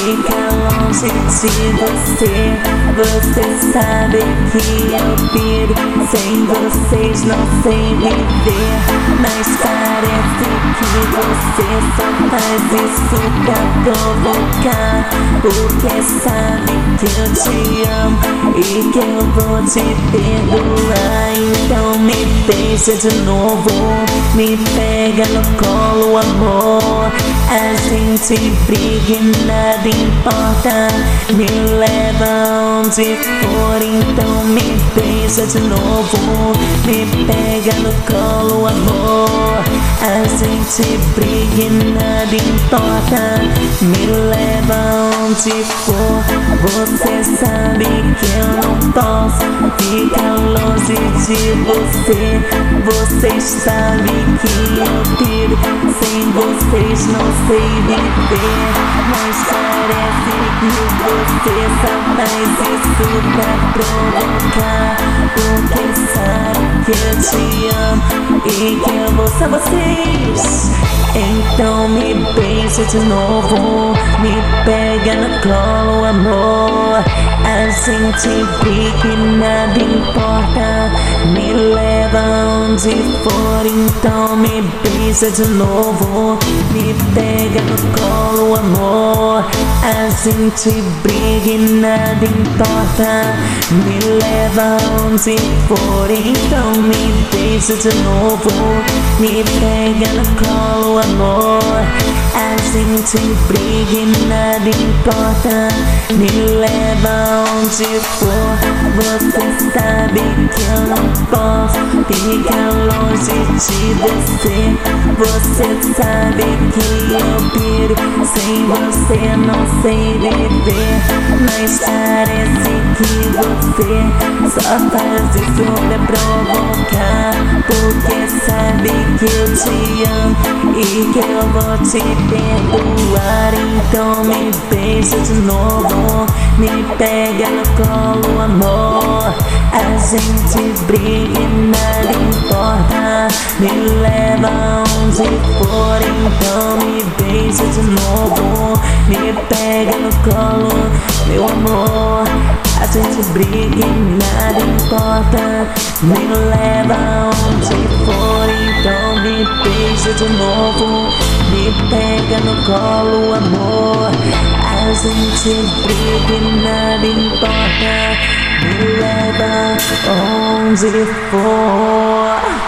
fica longe de você. Você sabe que eu piro, sem vocês não sei viver. Mas parece que você só faz isso pra provocar, porque sabe que eu te amo e que eu vou te perdoar. Então me deixa de novo, me pega no colo, amor. A gente briga e nada importa, me leva onde for. Então me deixa de novo, me pega no colo, amor. A gente briga e nada importa, me leva onde for. Você sabe que eu não posso ficar longe de você. Vocês sabem que eu piro, sem vocês não sei viver. Mas parece que você só faz isso pra provocar, porque sabe que eu te amo e que eu vou ser vocês. Então me beija de novo, me pega no colo, amor. A gente briga e nada importa, me leva onde for. Então me beija de novo, me pega no colo, amor. A gente briga e nada importa, me leva onde for. Então me beija de novo, me pega no colo, amor. A gente briga e nada importa, me leva onde for. Você sabe que eu não posso ficar longe de você. Você sabe que eu piro, sem você não sei viver. Mas parece que você só faz isso pra provocar, porque sabe que eu te amo e que eu vou te perdoar. Então me beija de novo, me pega no colo, amor. A gente briga e nada importa, me leva onde for. Então me beija de novo, me pega no colo, meu amor. A gente briga e nada importa, me leva onde for. Então me beija de novo, me pega no colo, amor. A gente briga e nada importa, me leva onde for.